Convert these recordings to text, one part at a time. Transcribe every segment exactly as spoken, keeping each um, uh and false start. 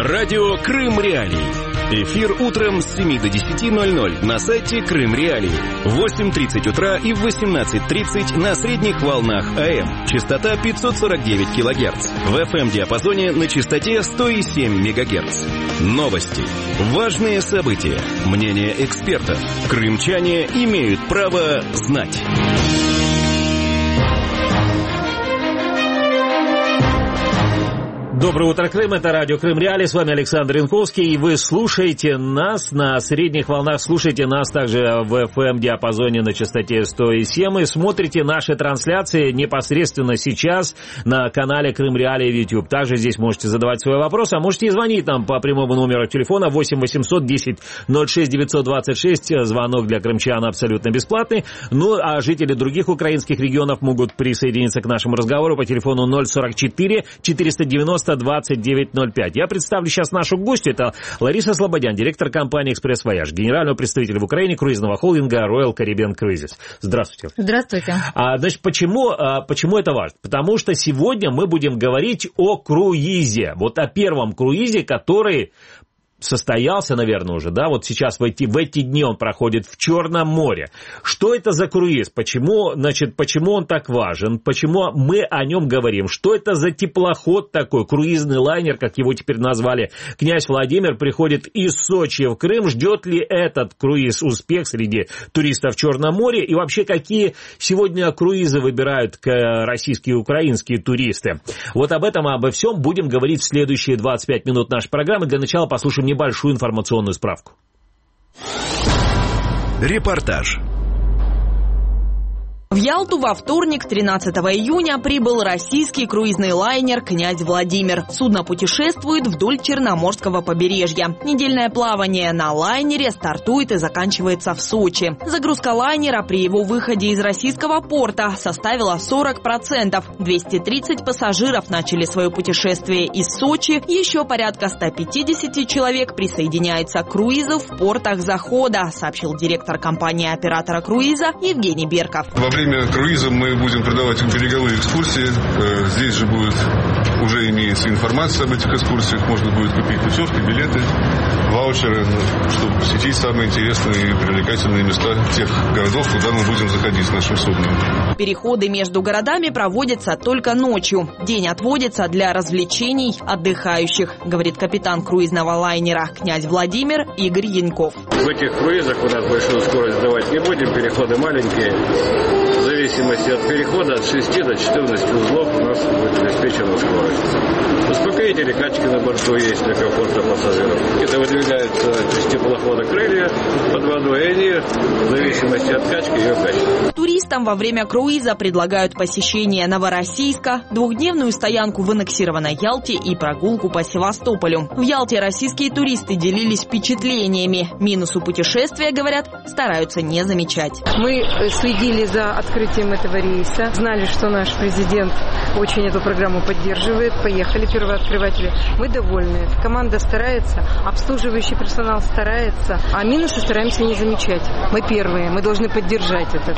Радио Крым Реалии. Эфир утром с семи до десяти ноль ноль на сайте Крым Реалии. В восемь тридцать утра и в восемнадцать тридцать на средних волнах АМ. Частота пятьсот сорок девять килогерц. В эф эм-диапазоне на частоте сто семь мегагерц. Новости. Важные события. Мнения экспертов. Крымчане имеют право знать. Доброе утро, Крым. Это радио Крым Реалии. С вами Александр Янковский. И вы слушаете нас на средних волнах. Слушаете нас также в эф эм-диапазоне на частоте сто семь. И смотрите наши трансляции непосредственно сейчас на канале Крым Реалии в YouTube. Также здесь можете задавать свои вопросы. А можете и звонить нам по прямому номеру телефона восемь восемьсот десять ноль шесть девятьсот двадцать шесть. Звонок для крымчан абсолютно бесплатный. Ну, а жители других украинских регионов могут присоединиться к нашему разговору по телефону ноль сорок четыре четыреста девяносто двадцать девять ноль пять. Я представлю сейчас нашу гостью. Это Лариса Слободян, директор компании «Экспресс Вояж», генерального представителя в Украине круизного холдинга Royal Caribbean Cruises. Здравствуйте. Здравствуйте. А, значит, почему, а, почему это важно? Потому что сегодня мы будем говорить о круизе. Вот о первом круизе, который состоялся, наверное, уже, да, вот сейчас в эти, в эти дни он проходит в Черном море. Что это за круиз? Почему, значит, почему он так важен? Почему мы о нем говорим? Что это за теплоход такой, круизный лайнер, как его теперь назвали? Князь Владимир приходит из Сочи в Крым. Ждет ли этот круиз успех среди туристов в Черном море? И вообще, какие сегодня круизы выбирают российские и украинские туристы? Вот об этом, обо всем будем говорить в следующие двадцать пять минут нашей программы. Для начала послушаем небольшую информационную справку. Репортаж. В Ялту во вторник, тринадцатого июня, прибыл российский круизный лайнер «Князь Владимир». Судно путешествует вдоль Черноморского побережья. Недельное плавание на лайнере стартует и заканчивается в Сочи. Загрузка лайнера при его выходе из российского порта составила сорок процентов. двести тридцать пассажиров начали свое путешествие из Сочи. Еще порядка ста пятидесяти человек присоединяются к круизу в портах захода, сообщил директор компании-оператора круиза Евгений Берков. Во время круиза мы будем продавать береговые экскурсии. Здесь же будет, уже имеется информация об этих экскурсиях. Можно будет купить путевки, билеты, ваучеры, чтобы посетить самые интересные и привлекательные места тех городов, куда мы будем заходить с нашим судном. Переходы между городами проводятся только ночью. День отводится для развлечений отдыхающих, говорит капитан круизного лайнера «Князь Владимир» Игорь Яньков. В этих круизах у нас большую скорость давать не будем, переходы маленькие. В зависимости от перехода от шести до четырнадцати узлов у нас будет обеспечена скорость. Успокоители, качки на борту есть для комфорта пассажиров. Это выдвигаются из теплохода крылья под водой, и они в зависимости от качки ее качают. Туристам во время круиза предлагают посещение Новороссийска, двухдневную стоянку в аннексированной Ялте и прогулку по Севастополю. В Ялте российские туристы делились впечатлениями. Минусу путешествия, говорят, стараются не замечать. Мы следили за открытием этого рейса, знали, что наш президент очень эту программу поддерживает. Поехали первооткрыватели. Мы довольны. Команда старается, обслуживающий персонал старается, а минусы стараемся не замечать. Мы первые, мы должны поддержать это.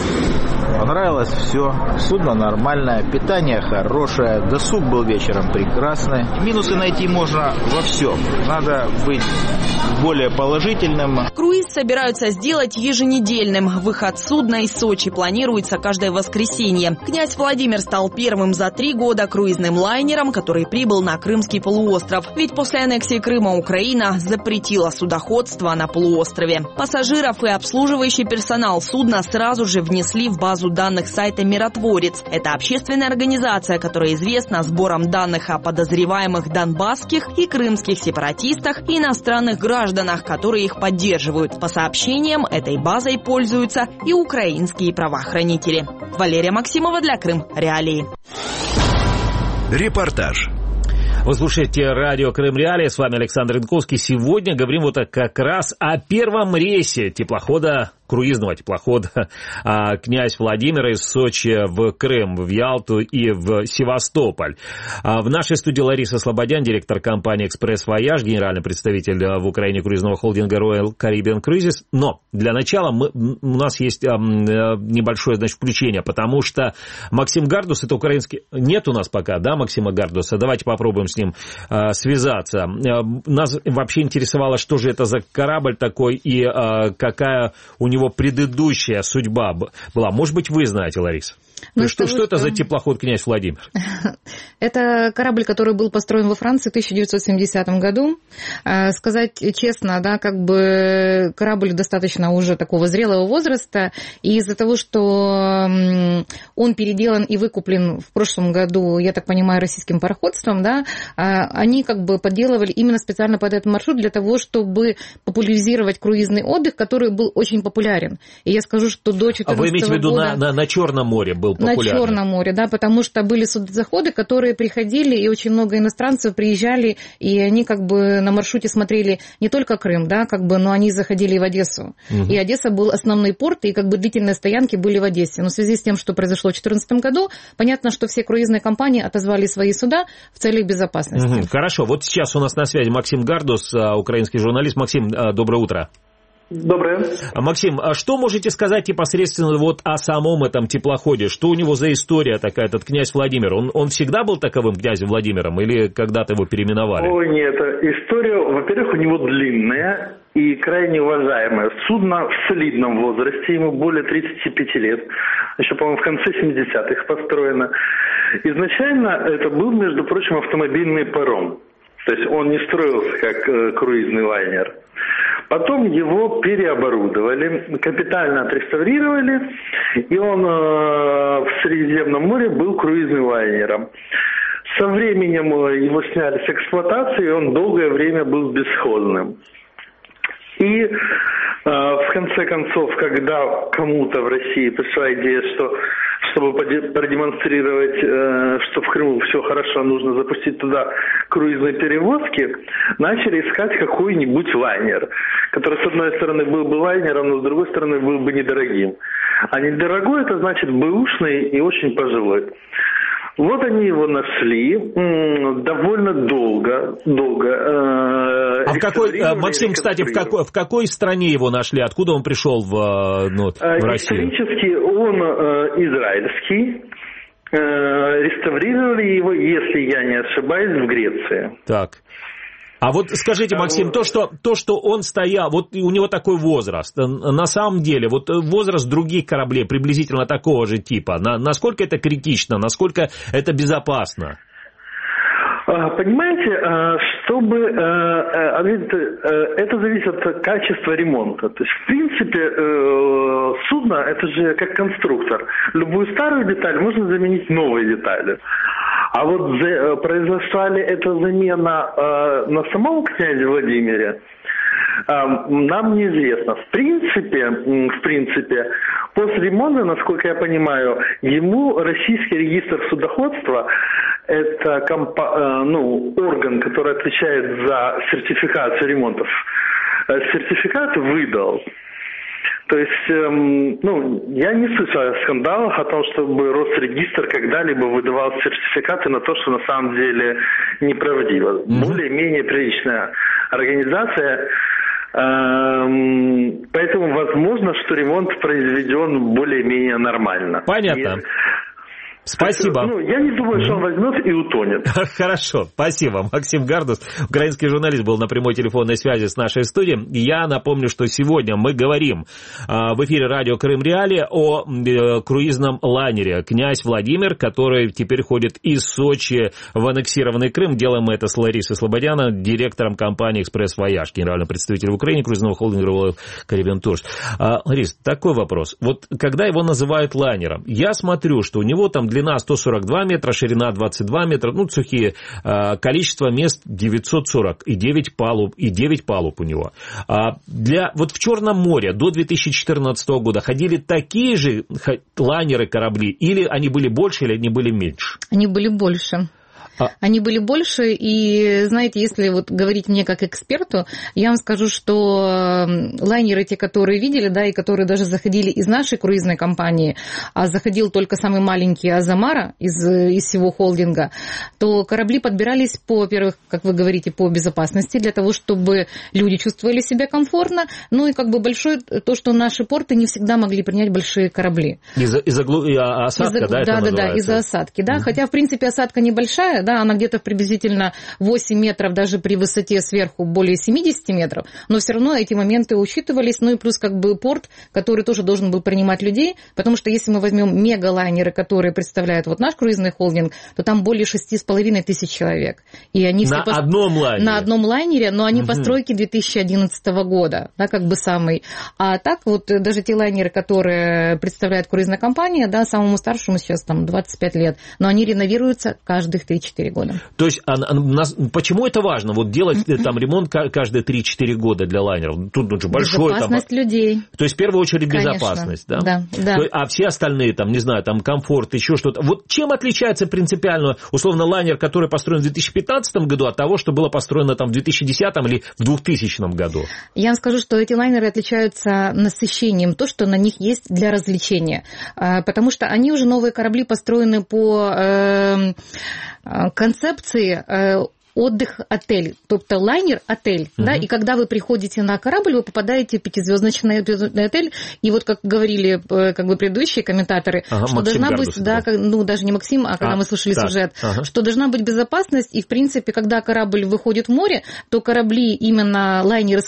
Понравилось все. Судно нормальное, питание хорошее, досуг был вечером прекрасный. Минусы найти можно во всем. Надо быть более положительным. Круиз собираются сделать еженедельным. Выход судна из Сочи планируется каждое воскресенье. Князь Владимир стал первым за три года круизным лайнером, который прибыл на Крымский полуостров. Ведь после аннексии Крыма Украина запретила судоходство на полуострове. Пассажиров и обслуживающий персонал судна сразу же внесли в базу данных сайта «Миротворец». Это общественная организация, которая известна сбором данных о подозреваемых донбасских и крымских сепаратистах и иностранных гражданах, которые их поддерживают. По сообщениям, этой базой пользуются и украинские правоохранители. Валерия Максимова для Крым Реалии. Репортаж. Вы слушаете радио Крым Реалии, с вами Александр Янковский. Сегодня говорим вот как раз о первом рейсе теплохода круизного теплохода «Князь Владимир» из Сочи в Крым, в Ялту и в Севастополь. В нашей студии Лариса Слободян, директор компании «Экспресс Вояж», генеральный представитель в Украине круизного холдинга Royal Caribbean Cruises. Но для начала мы, у нас есть небольшое, значит, включение, потому что Максим Гардус, это украинский... Нет у нас пока, да, Максима Гардуса? Давайте попробуем с ним э, связаться. Э, нас вообще интересовало, что же это за корабль такой и э, какая у него предыдущая судьба была. Может быть, вы знаете, Лариса? Ну, что, что, что это за теплоход «Князь Владимир»? Это корабль, который был построен во Франции в тысяча девятьсот семидесятом году. Сказать честно, да, как бы корабль достаточно уже такого зрелого возраста, и из-за того, что он переделан и выкуплен в прошлом году, я так понимаю, российским пароходством, да, они как бы подделывали именно специально под этот маршрут для того, чтобы популяризировать круизный отдых, который был очень популярен. И я скажу, что до четырнадцатого года... А вы имеете в виду на, на, на Черном море был популярен? На Черном море, да, потому что были судоходы, которые приходили, и очень много иностранцев приезжали, и они как бы на маршруте смотрели не только Крым, да, как бы, но они заходили и в Одессу. Угу. И Одесса был основной порт, и как бы длительные стоянки были в Одессе. Но в связи с тем, что произошло в две тысячи четырнадцатом году, понятно, что все круизные компании отозвали свои суда в целях безопасности. Угу. Хорошо, вот сейчас у нас на связи Максим Гардус, украинский журналист. Максим, доброе утро. Доброе. Максим, а что можете сказать непосредственно вот о самом этом теплоходе? Что у него за история такая, этот «Князь Владимир»? Он, он всегда был таковым князем Владимиром или когда-то его переименовали? Ой, нет, история, во-первых, у него длинная и крайне уважаемая. Судно в солидном возрасте, ему более тридцати пяти лет. Еще, по-моему, в конце семидесятых построено. Изначально это был, между прочим, автомобильный паром. То есть он не строился как э, круизный лайнер. Потом его переоборудовали, капитально отреставрировали, и он э, в Средиземном море был круизным лайнером. Со временем его сняли с эксплуатации, и он долгое время был бесхозным. И э, в конце концов, когда кому-то в России пришла идея, что чтобы продемонстрировать, э, что в Крыму все хорошо, нужно запустить туда круизные перевозки, начали искать какой-нибудь лайнер, который, с одной стороны, был бы лайнером, но с другой стороны, был бы недорогим. А недорогой, это значит бэушный и очень пожилой. Вот они его нашли довольно долго. долго э, а в какой, Максим, кстати, в какой, в какой стране его нашли? Откуда он пришел в, ну, в Россию? Исторически он э, израильский. Э, реставрировали его, если я не ошибаюсь, в Греции. Так. А вот скажите, Максим, то что, то, что он стоял, вот у него такой возраст, на самом деле, вот возраст других кораблей приблизительно такого же типа, на, насколько это критично, насколько это безопасно? Понимаете, чтобы это зависит от качества ремонта. То есть, в принципе, судно это же как конструктор. Любую старую деталь можно заменить новой деталью. А вот произошла ли эта замена э, на самом князе Владимире, э, нам неизвестно. В принципе, в принципе, после ремонта, насколько я понимаю, ему российский регистр судоходства, это компа- э, ну, орган, который отвечает за сертификацию ремонтов, э, сертификат выдал. То есть, эм, ну, я не слышал о скандалах, о том, чтобы Росрегистр когда-либо выдавал сертификаты на то, что на самом деле неправдиво. Mm-hmm. Более-менее приличная организация, эм, поэтому возможно, что ремонт произведен более-менее нормально. Понятно. И... Спасибо. Ну, я не думаю, что он возьмет и утонет. Хорошо, спасибо. Максим Гардус, украинский журналист, был на прямой телефонной связи с нашей студией. Я напомню, что сегодня мы говорим в эфире радио Крым Реалии о круизном лайнере «Князь Владимир», который теперь ходит из Сочи в аннексированный Крым. Делаем мы это с Ларисой Слободян, директором компании «Экспресс Вояж», генеральным представителем в Украине круизного холдинга Royal Caribbean Tours. Ларис, такой вопрос. Вот когда его называют лайнером, я смотрю, что у него там длина сто сорок два метра, ширина двадцать два метра, ну, сухие, количество мест девятьсот сорок и девять палуб, и девять палуб у него. Для, вот в Черном море до две тысячи четырнадцатого года ходили такие же лайнеры, корабли, или они были больше, или они были меньше? Они были больше. А... Они были больше, и, знаете, если вот говорить мне как эксперту, я вам скажу, что лайнеры, те, которые видели, да, и которые даже заходили из нашей круизной компании, а заходил только самый маленький Азамара из, из всего холдинга, то корабли подбирались, по, во-первых, как вы говорите, по безопасности, для того, чтобы люди чувствовали себя комфортно, ну и как бы большое то, что наши порты не всегда могли принять большие корабли. Из-за, из-за глу... осадка, из-за... да, да, да, да, из-за осадки, да, mm-hmm. хотя, в принципе, осадка небольшая, да, она где-то приблизительно восемь метров, даже при высоте сверху более семьдесят метров, но все равно эти моменты учитывались, ну и плюс как бы порт, который тоже должен был принимать людей, потому что если мы возьмем мегалайнеры, которые представляют вот наш круизный холдинг, то там более шести с половиной тысяч человек. И они на все одном лайнере? На одном лайнере, но они mm-hmm. постройки две тысячи одиннадцатого года, да, как бы самый. А так вот даже те лайнеры, которые представляет круизная компания, да, самому старшему сейчас там двадцать пять лет, но они реновируются каждых три-четыре года. То есть а, а, нас, почему это важно? Вот делать там ремонт каждые три-четыре года для лайнеров? Тут, тут же большой... Безопасность там... людей. То есть в первую очередь безопасность, конечно. Да? Да, да. То, а все остальные, там, не знаю, там комфорт, еще что-то. Вот чем отличается принципиально, условно, лайнер, который построен в две тысячи пятнадцатом году, от того, что было построено там в две тысячи десятом или в двухтысячном году? Я вам скажу, что эти лайнеры отличаются насыщением, то, что на них есть для развлечения. Потому что они уже, новые корабли, построены по э, концепции э, отдых-отель, тобто лайнер-отель, uh-huh. да, и когда вы приходите на корабль, вы попадаете в пятизвездочный отель, и вот как говорили как бы предыдущие комментаторы, ага, что Максим должна Гардус, быть, да, да, ну даже не Максим, а когда а, мы слушали так, сюжет, ага. что должна быть безопасность, и в принципе, когда корабль выходит в море, то корабли именно лайнеры,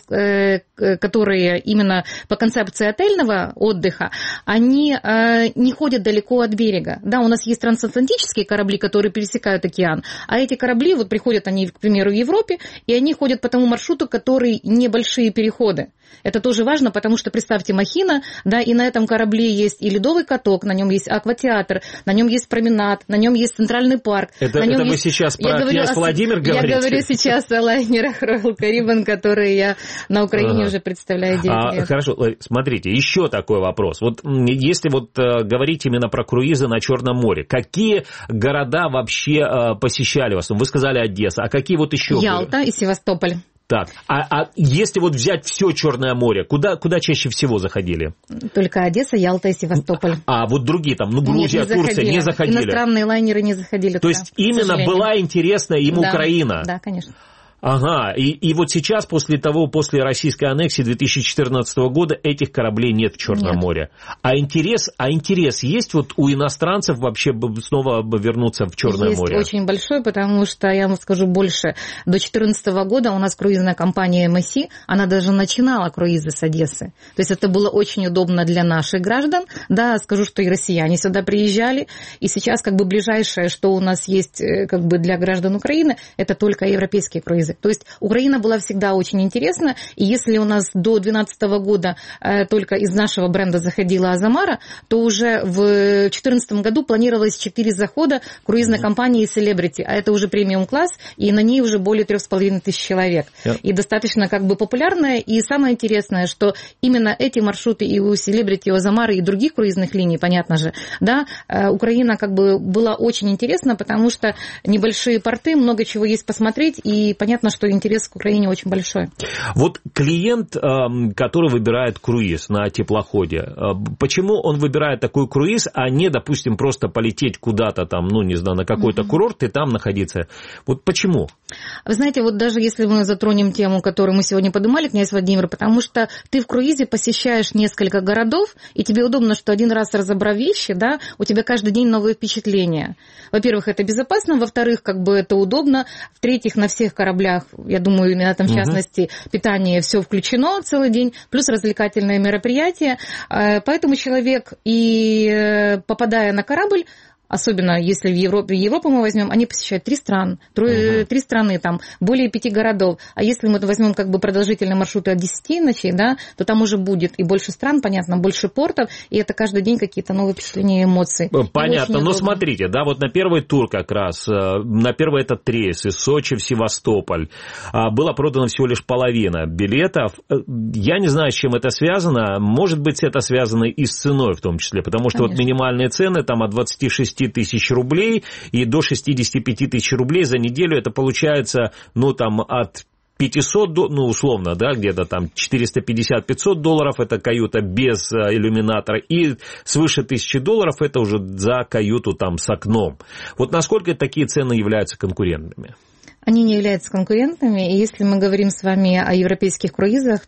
которые именно по концепции отельного отдыха, они не ходят далеко от берега, да, у нас есть трансатлантические корабли, которые пересекают океан, а эти корабли вот приходят они, к примеру, в Европе, и они ходят по тому маршруту, который небольшие переходы. Это тоже важно, потому что, представьте, махина, да, и на этом корабле есть и ледовый каток, на нем есть акватеатр, на нем есть променад, на нем есть центральный парк. Это, это вы есть... сейчас про я князь Владимир говорите? Я говорю сейчас о лайнерах Royal Caribbean, которые я на Украине ага. уже представляю девять а, лет. Хорошо, смотрите, еще такой вопрос. Вот если вот говорить именно про круизы на Черном море, какие города вообще посещали вас? Вы сказали Одесса, а какие вот еще? Ялта и Севастополь. Так, а, а если вот взять все Черное море, куда, куда чаще всего заходили? Только Одесса, Ялта и Севастополь. А вот другие там, ну, Грузия, Нет, не Турция заходили. не заходили? Иностранные лайнеры не заходили. То туда, есть именно была интересна им да, Украина? Да, конечно. Ага, и, и вот сейчас, после того, после российской аннексии две тысячи четырнадцатого года, этих кораблей нет в Черном нет. море. А интерес, а интерес есть вот у иностранцев вообще снова вернуться в Черное есть море? Есть очень большой, потому что, я вам скажу больше, до две тысячи четырнадцатого года у нас круизная компания эм эс си, она даже начинала круизы с Одессы. То есть это было очень удобно для наших граждан. Да, скажу, что и россияне сюда приезжали, и сейчас как бы ближайшее, что у нас есть как бы для граждан Украины, это только европейские круизы. То есть Украина была всегда очень интересна, и если у нас до две тысячи двенадцатого года э, только из нашего бренда заходила Азамара, то уже в две тысячи четырнадцатом году планировалось четыре захода круизной mm-hmm. компании Celebrity, а это уже премиум-класс, и на ней уже более трех с половиной тысяч человек. Yeah. И достаточно как бы популярная, и самое интересное, что именно эти маршруты и у Celebrity, и у Азамары, и других круизных линий, понятно же, да, э, Украина как бы была очень интересна, потому что небольшие порты, много чего есть посмотреть, и понятно, что интерес к Украине очень большой. Вот клиент, который выбирает круиз на теплоходе, почему он выбирает такой круиз, а не, допустим, просто полететь куда-то там, ну, не знаю, на какой-то mm-hmm. курорт и там находиться? Вот почему? Вы знаете, вот даже если мы затронем тему, которую мы сегодня поднимали, князь Владимир, потому что ты в круизе посещаешь несколько городов, и тебе удобно, что один раз разобрав вещи, да, у тебя каждый день новые впечатления. Во-первых, это безопасно, во-вторых, как бы это удобно, в-третьих, на всех кораблях, я думаю, именно там, в частности, uh-huh. питание все включено целый день, плюс развлекательные мероприятия. Поэтому человек, и попадая на корабль, особенно если в Европе, Европу мы возьмем, они посещают три страны, три, uh-huh. три страны, там, более пяти городов. А если мы возьмем как бы продолжительные маршруты от десяти ночей, да, то там уже будет и больше стран, понятно, больше портов, и это каждый день какие-то новые впечатления и эмоции. Понятно, но смотрите, да, вот на первый тур как раз, на первый этот рейс из Сочи в Севастополь было продано всего лишь половина билетов. Я не знаю, с чем это связано, может быть, это связано и с ценой в том числе, потому что Конечно. Вот минимальные цены там от двадцати шести шесть тысяч рублей и до шестьдесят пять тысяч рублей за неделю. Это получается, ну, там, от пятьсот, ну, условно, да, где-то там четыреста пятьдесят - пятьсот долларов, это каюта без иллюминатора, и свыше тысячи долларов это уже за каюту там с окном. Вот насколько такие цены являются конкурентными? Они не являются конкурентами, и если мы говорим с вами о европейских круизах,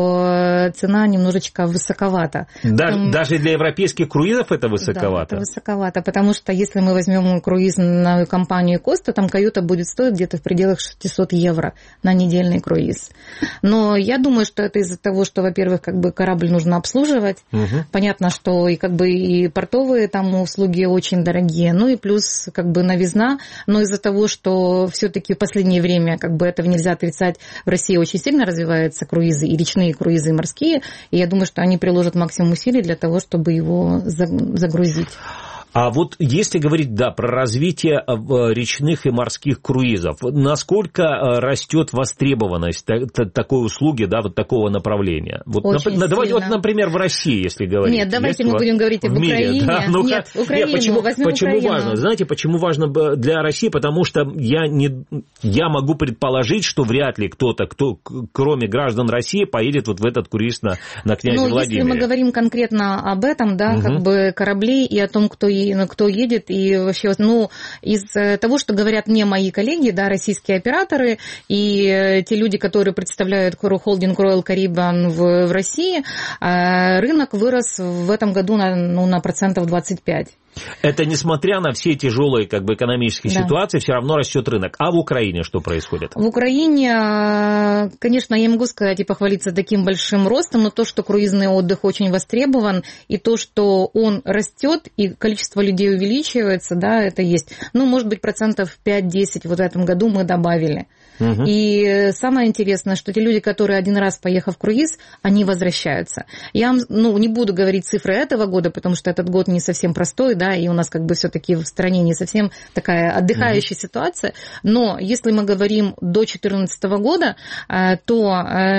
то цена немножечко высоковата. Даже, Там... даже для европейских круизов это высоковато? Да, это высоковато, потому что если мы возьмем круизную компанию Коста, там каюта будет стоить где-то в пределах шестьсот евро на недельный круиз. Но я думаю, что это из-за того, что, во-первых, как бы корабль нужно обслуживать. Угу. Понятно, что и как бы и портовые там услуги очень дорогие, ну и плюс как бы новизна, но из-за того, что все-таки в последнее время, как бы этого нельзя отрицать, в России очень сильно развиваются круизы, и речные круизы, и морские, и я думаю, что они приложат максимум усилий для того, чтобы его загрузить. А вот если говорить, да, про развитие речных и морских круизов, насколько растет востребованность такой услуги, да, вот такого направления? Вот, очень нап- давайте, вот, сильно. например, в России, если говорить. Нет, давайте мы в... будем говорить об мире, Украине. Да? Ну, Нет, Украину, нет, почему, возьмем почему Украину. важно? Знаете, почему важно для России? Потому что я, не, я могу предположить, что вряд ли кто-то, кто, кроме граждан России, поедет вот в этот круиз на, на князе ну, Владимире. Если мы говорим конкретно об этом, да, угу. как бы кораблей и о том, кто, кто едет, и вообще, ну, из того, что говорят мне мои коллеги, да, российские операторы и те люди, которые представляют холдинг Royal Caribbean в, в России, рынок вырос в этом году на, ну, на процентов двадцать пять. Это несмотря на все тяжелые как бы, экономические да. ситуации, все равно растет рынок. А в Украине что происходит? В Украине, конечно, я могу сказать и похвалиться таким большим ростом, но то, что круизный отдых очень востребован, и то, что он растет, и количество людей увеличивается, да, это есть. Ну, может быть, процентов пять-десять вот в этом году мы добавили. Угу. И самое интересное, что те люди, которые один раз, поехав в круиз, они возвращаются. Я ну, не буду говорить цифры этого года, потому что этот год не совсем простой, да, и у нас как бы все-таки в стране не совсем такая отдыхающая угу. ситуация. Но если мы говорим до две тысячи четырнадцатого года, то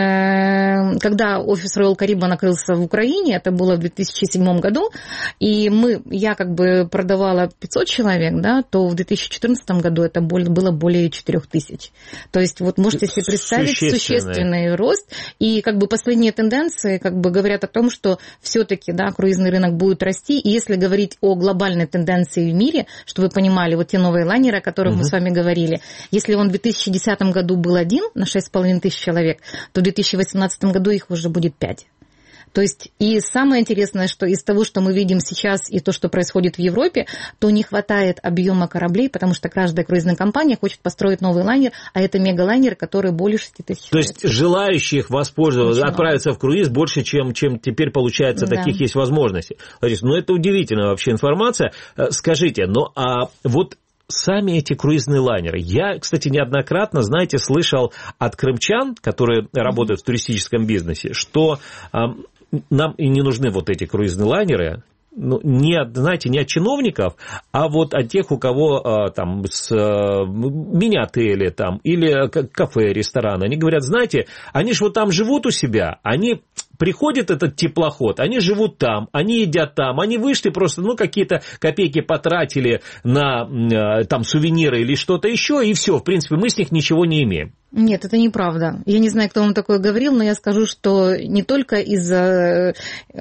когда офис Royal Caribbean накрылся в Украине, это было в две тысячи седьмом году, и мы, я как бы продавала пятьсот человек, да, то в две тысячи четырнадцатом году это было более четырех тысяч. То есть вот можете себе представить существенный. существенный рост. И как бы последние тенденции как бы говорят о том, что все-таки да, круизный рынок будет расти. И если говорить о глобальной тенденции в мире, чтобы вы понимали, вот те новые лайнеры, о которых угу. мы с вами говорили, если он в две тысячи десятом году был один на шесть с половиной тысяч человек, то в две тысячи восемнадцатом году их уже будет пять. То есть, и самое интересное, что из того, что мы видим сейчас, и то, что происходит в Европе, то не хватает объема кораблей, потому что каждая круизная компания хочет построить новый лайнер, а это мегалайнер, который более шести тысяч. То есть, желающих воспользоваться, очень отправиться много. В круиз больше, чем, чем теперь получается, да. таких есть возможностей. Лариса, ну это удивительная вообще информация. Скажите, ну а вот сами эти круизные лайнеры. Я, кстати, неоднократно, знаете, слышал от крымчан, которые работают в туристическом бизнесе, что э, нам и не нужны вот эти круизные лайнеры, ну, не от, знаете, не от чиновников, а вот от тех, у кого а, там с, а, мини-отели там, или кафе, рестораны. Они говорят, знаете, они же вот там живут у себя, они приходит этот теплоход, они живут там, они едят там, они вышли просто, ну, какие-то копейки потратили на там сувениры или что-то еще, и все, в принципе, мы с них ничего не имеем. Нет, это неправда. Я не знаю, кто вам такое говорил, но я скажу, что не только из-за...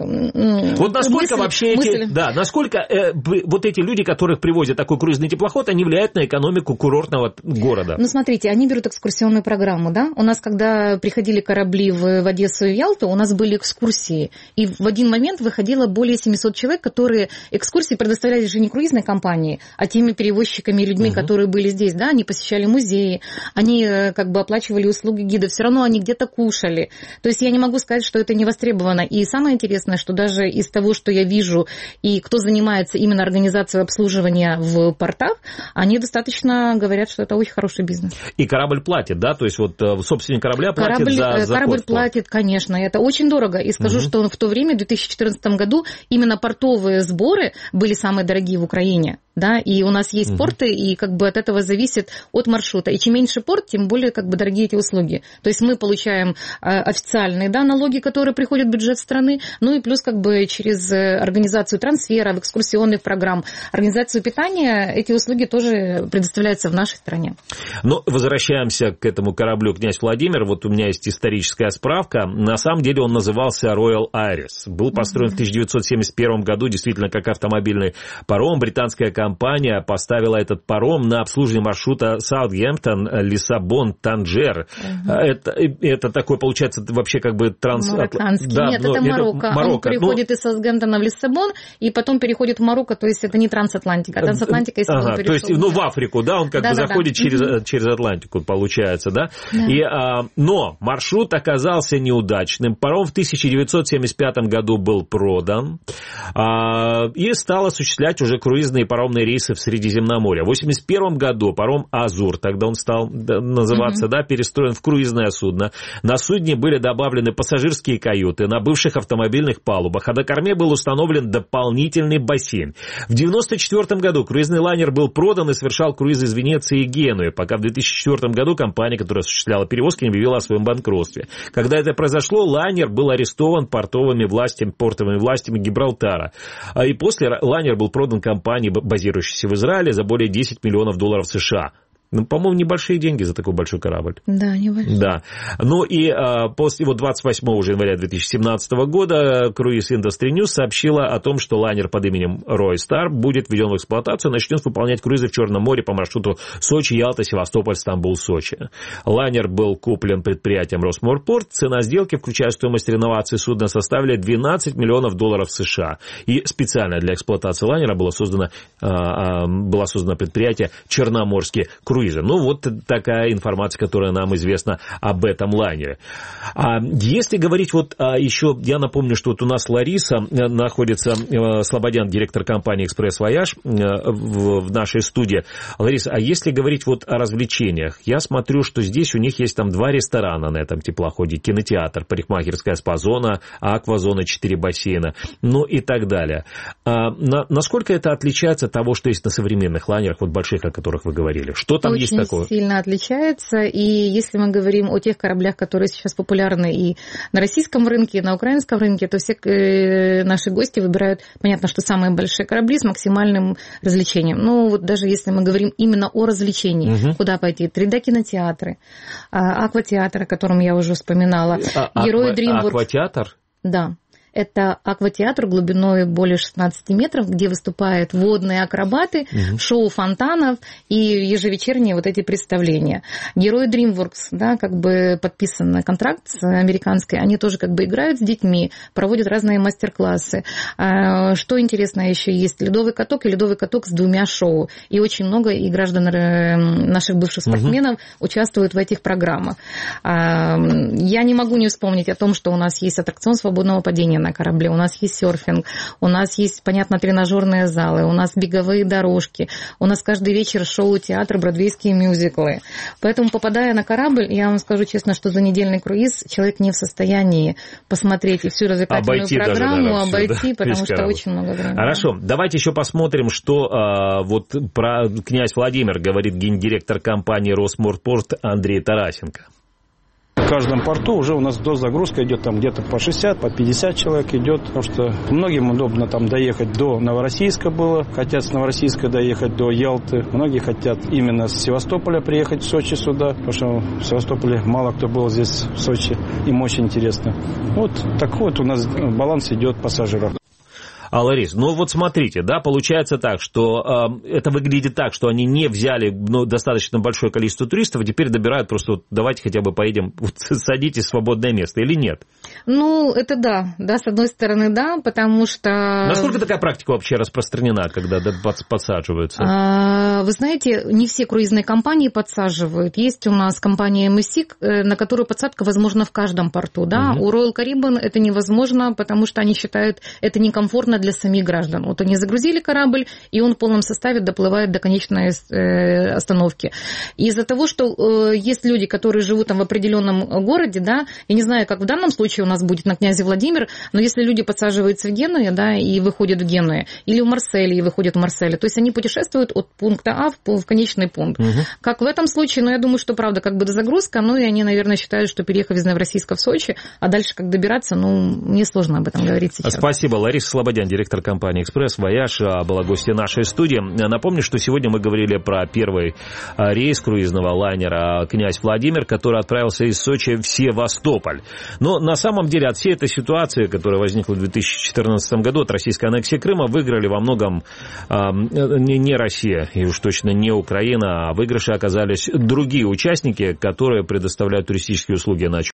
Вот насколько мысль, вообще мысль... эти... Да, насколько э, вот эти люди, которых привозят такой круизный теплоход, они влияют на экономику курортного города? Ну, смотрите, они берут экскурсионную программу, да? У нас, когда приходили корабли в, в Одессу и в Ялту, у нас были экскурсии. И в один момент выходило более семисот человек, которые экскурсии предоставляли же не круизной компании, а теми перевозчиками и людьми, угу. которые были здесь, да? Они посещали музеи, они как бы оплачивали услуги гида, все равно они где-то кушали. То есть я не могу сказать, что это не востребовано. И самое интересное, что даже из того, что я вижу, и кто занимается именно организацией обслуживания в портах, они достаточно говорят, что это очень хороший бизнес. И корабль платит, да? То есть вот собственник корабля платит корабль, за, за Корабль платит, конечно, это очень дорого. И скажу, угу. что в то время, в две тысячи четырнадцатом году, именно портовые сборы были самые дорогие в Украине. Да, и у нас есть угу. порты, и как бы от этого зависит от маршрута. И чем меньше порт, тем более как бы дорогие эти услуги. То есть мы получаем э, официальные, да, налоги, которые приходят в бюджет страны, ну и плюс как бы через организацию трансферов, экскурсионных программ, организацию питания, эти услуги тоже предоставляются в нашей стране. Но возвращаемся к этому кораблю «Князь Владимир». Вот у меня есть историческая справка. На самом деле он назывался Royal Iris. Был построен mm-hmm. в тысяча девятьсот семьдесят первом году, действительно, как автомобильный паром. Британская компания поставила этот паром на обслуживание маршрута Саутгемптон, Лиссабон, Танжер. Uh-huh. Это, это такой, получается, вообще как бы транс... Марокканский. Да, нет, это Марокко. Это Марокко. Он переходит ну... из Саутгемптона в Лиссабон, и потом переходит в Марокко, то есть это не трансатлантика. А трансатлантика, если ага, он перешел... То есть, ну, в Африку, да, он как да, бы да, заходит да. Через, uh-huh. через Атлантику, получается, да? да. И, а, но маршрут оказался неудачным. Паром в тысяча девятьсот семьдесят пятом году был продан, а, и стал осуществлять уже круизные паромные рейсы в Средиземноморье. В восемьдесят первом году паром «Азур», тогда он стал называться, mm-hmm. да, перестроен в круизное судно. На судне были добавлены пассажирские каюты на бывших автомобильных палубах, а на корме был установлен дополнительный бассейн. В девяносто четвёртом году круизный лайнер был продан и совершал круизы из Венеции и Генуи, пока в две тысячи четвёртом году компания, которая осуществляла перевозки, не объявила о своем банкротстве. Когда это произошло, лайнер был арестован портовыми властями, портовыми властями Гибралтара. И после лайнер был продан компании, базирующейся в Израиле, за более десять миллионов долларов США. Ну, по-моему, небольшие деньги за такой большой корабль. Да, небольшие. Да. Ну и а, после вот двадцать восьмого января две тысячи семнадцатого года Cruise Industry News сообщила о том, что лайнер под именем Roy Star будет введен в эксплуатацию, начнет выполнять круизы в Черном море по маршруту Сочи, Ялта, Севастополь, Стамбул, Сочи. Лайнер был куплен предприятием Росморпорт. Цена сделки, включая стоимость реновации судна, составила двенадцать миллионов долларов США. И специально для эксплуатации лайнера было создано, а, а, было создано предприятие Черноморские круизы. Ну, вот такая информация, которая нам известна об этом лайнере. А если говорить вот а, еще, я напомню, что вот у нас Лариса находится, а, Слободян, директор компании «Экспресс Вояж» а, в, в нашей студии. Лариса, а если говорить вот о развлечениях, я смотрю, что здесь у них есть там два ресторана на этом теплоходе, кинотеатр, парикмахерская спа-зона, аквазона, четыре бассейна, ну и так далее. А, на, насколько это отличается от того, что есть на современных лайнерах, вот больших, о которых вы говорили? Что там есть такое? Очень сильно отличается, и если мы говорим о тех кораблях, которые сейчас популярны и на российском рынке, и на украинском рынке, то все наши гости выбирают, понятно, что самые большие корабли с максимальным развлечением. Ну, вот даже если мы говорим именно о развлечении, угу. куда пойти? три дэ-кинотеатры, акватеатр, о котором я уже вспоминала, а, Герои DreamWorks. Акватеатр? Да. Это акватеатр глубиной более шестнадцати метров, где выступают водные акробаты, угу. шоу фонтанов и ежевечерние вот эти представления. Герои DreamWorks, да, как бы подписан контракт с американской, они тоже как бы играют с детьми, проводят разные мастер-классы. Что интересно еще есть? Ледовый каток и ледовый каток с двумя шоу. И очень много и граждан наших бывших спортсменов угу. участвуют в этих программах. Я не могу не вспомнить о том, что у нас есть аттракцион свободного падения на корабле, у нас есть серфинг, у нас есть, понятно, тренажерные залы, у нас беговые дорожки, у нас каждый вечер шоу-театр, бродвейские мюзиклы. Поэтому, попадая на корабль, я вам скажу честно, что за недельный круиз человек не в состоянии посмотреть и всю развлекательную обойти программу, даже, наверное, обойти, да? Потому что корабль. Очень много времени. Хорошо, давайте еще посмотрим, что а, вот про князь Владимир говорит гендиректор компании Росморпорт Андрей Тарасенко. В каждом порту уже у нас дозагрузка идет там где-то по шестьдесят, по пятьдесят человек идет, потому что многим удобно там доехать до Новороссийска было, хотят с Новороссийска доехать до Ялты, многие хотят именно с Севастополя приехать в Сочи сюда, потому что в Севастополе мало кто был здесь в Сочи, им очень интересно. Вот такой вот у нас баланс идет пассажиров. А, Ларис, ну вот смотрите, да, получается так, что э, это выглядит так, что они не взяли ну, достаточно большое количество туристов, а теперь добирают просто, вот, давайте хотя бы поедем, вот, садитесь в свободное место, или нет? Ну, это да, да, с одной стороны, да, потому что... Насколько такая практика вообще распространена, когда подсаживаются? А, вы знаете, не все круизные компании подсаживают. Есть у нас компания эм эс си, на которую подсадка возможна в каждом порту, да. Угу. У Royal Caribbean это невозможно, потому что они считают это некомфортно для самих граждан. Вот они загрузили корабль, и он в полном составе доплывает до конечной остановки. Из-за того, что есть люди, которые живут там в определенном городе, да, я не знаю, как в данном случае у нас будет на Князе Владимир, но если люди подсаживаются в Генуе, да, и выходят в Генуе, или в Марселе, и выходят в Марселе, то есть они путешествуют от пункта А в, в конечный пункт. Угу. Как в этом случае, ну, я думаю, что, правда, как бы дозагрузка, ну, и они, наверное, считают, что переехав из Новороссийска в Сочи, а дальше как добираться, ну, мне сложно об этом говорить сейчас. Спасибо. Лариса Слободян, директор компании «Экспресс Вояж», была гостья нашей студии. Напомню, что сегодня мы говорили про первый рейс круизного лайнера «Князь Владимир», который отправился из Сочи в Севастополь. Но на самом деле от всей этой ситуации, которая возникла в две тысячи четырнадцатом году, от российской аннексии Крыма, выиграли во многом э, не Россия, и уж точно не Украина, а в выигрыше оказались другие участники, которые предоставляют туристические услуги на